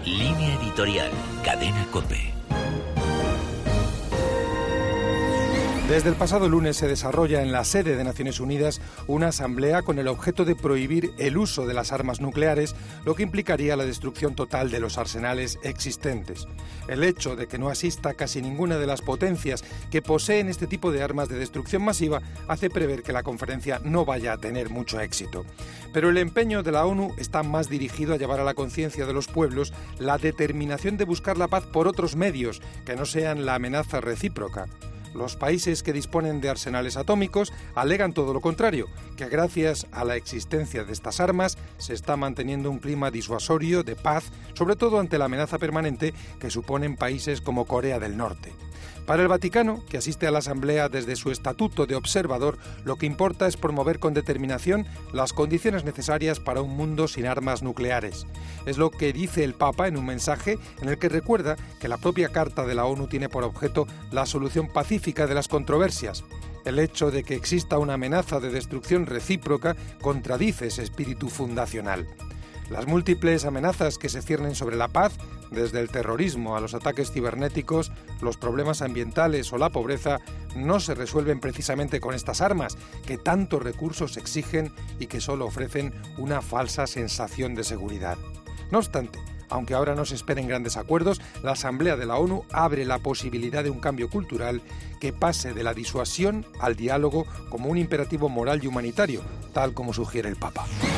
Línea editorial, Cadena COPE. Desde el pasado lunes se desarrolla en la sede de Naciones Unidas una asamblea con el objeto de prohibir el uso de las armas nucleares, lo que implicaría la destrucción total de los arsenales existentes. El hecho de que no asista casi ninguna de las potencias que poseen este tipo de armas de destrucción masiva hace prever que la conferencia no vaya a tener mucho éxito. Pero el empeño de la ONU está más dirigido a llevar a la conciencia de los pueblos la determinación de buscar la paz por otros medios que no sean la amenaza recíproca. Los países que disponen de arsenales atómicos alegan todo lo contrario, que gracias a la existencia de estas armas se está manteniendo un clima disuasorio de paz, sobre todo ante la amenaza permanente que suponen países como Corea del Norte. Para el Vaticano, que asiste a la Asamblea desde su estatuto de observador, lo que importa es promover con determinación las condiciones necesarias para un mundo sin armas nucleares. Es lo que dice el Papa en un mensaje en el que recuerda que la propia Carta de la ONU tiene por objeto la solución pacífica de las controversias. El hecho de que exista una amenaza de destrucción recíproca contradice ese espíritu fundacional. Las múltiples amenazas que se ciernen sobre la paz, desde el terrorismo a los ataques cibernéticos, los problemas ambientales o la pobreza, no se resuelven precisamente con estas armas, que tantos recursos exigen y que solo ofrecen una falsa sensación de seguridad. No obstante, aunque ahora no se esperen grandes acuerdos, la Asamblea de la ONU abre la posibilidad de un cambio cultural que pase de la disuasión al diálogo como un imperativo moral y humanitario, tal como sugiere el Papa.